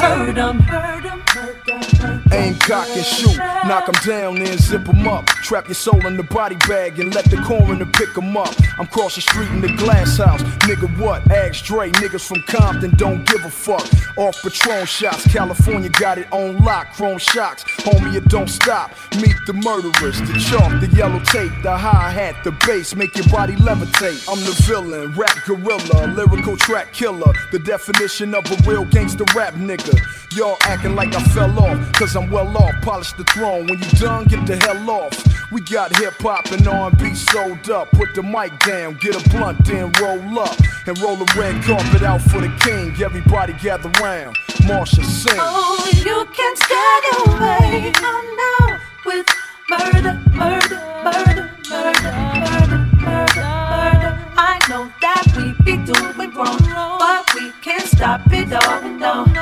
Hurt 'em. Aim, cock, and shoot. Knock 'em down, then zip 'em up. Trap your soul in the body bag and let the coroner pick 'em up. I'm cross the street in the glass house. Nigga, what? Ask Dre. Niggas from Compton don't give a fuck. Off Patron shots. California got it on lock. Chrome shocks. Homie, it don't stop. Meet the murderers. The chalk, the yellow tape, the hi-hat, the bass. Make your body levitate. I'm the villain. Rap gorilla. Lyrical track killer. The definition of a real gangster rap nigga. Y'all acting like I fell off, cause I'm well off. Polish the throne, when you done, get the hell off. We got hip-hop and R&B sold up. Put the mic down, get a blunt, then roll up. And roll a red carpet out for the king. Everybody gather round, Marsha sing. Oh, you can't get away, oh no, with murder, murder, murder, murder, murder, murder, murder. I know that we be doing wrong, but we can't stop it all, no.